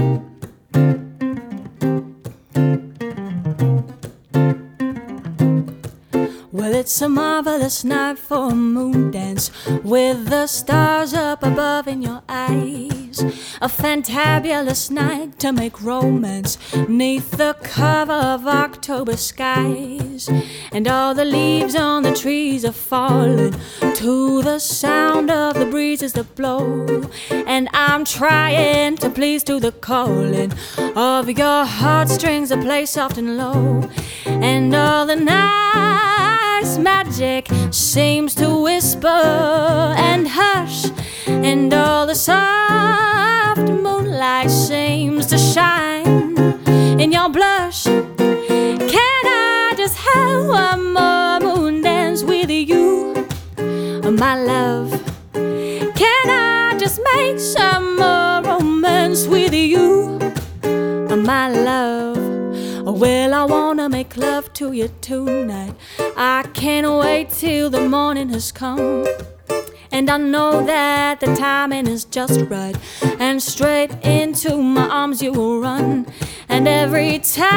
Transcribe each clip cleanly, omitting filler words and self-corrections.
Well, it's a marvelous night for a moon dance with the stars up above in your eyes. A fantabulous night to make romance 'neath the cover of October skies. And all the leaves on the trees are falling to the sound of the breezes that blow. And I'm trying to please to the calling of your heartstrings that play soft and low. And all the night's magic seems to whisper and hush, and all the soft moonlight seems to shine in your blush. Can I just have one more moon dance with you, my love? Can I just make some more romance with you, my love? Well, I wanna make love to you tonight. I can't wait till the morning has come. And I know that the timing is just right, and straight into my arms you will run. And every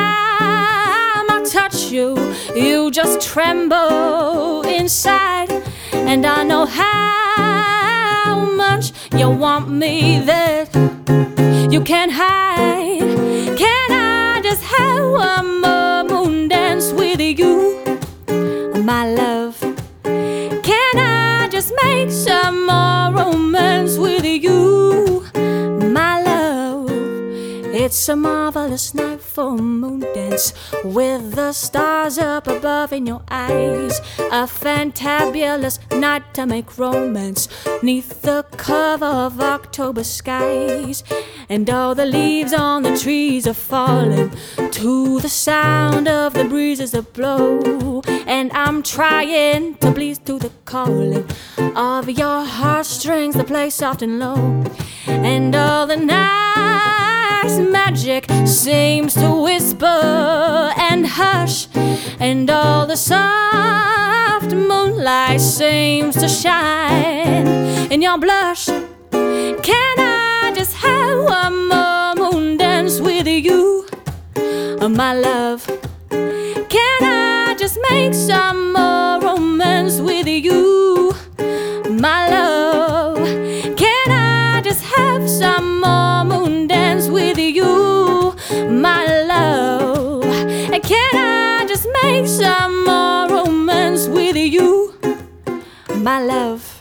time I touch you, you just tremble inside. And I know how much you want me that you can't hide. Can I just have one more moon dance with you, my love? Can I just make some more romance with you, my love? It's a marvelous night for a moon dance with the stars up above in your eyes. A fantabulous night to make romance 'neath the cover of October skies. And all the leaves on the trees are falling to the sound of the breezes that blow. And I'm trying to please to the calling of your heartstrings that play soft and low. And all the night's magic seems to whisper and hush, and all the soft moonlight seems to shine in your blush. Can I just have one more moon dance with you, my love? Can I just make some more romance with you, my love? Can I just have some more moon dance with you, my love? And can I just make some more romance with you, my love?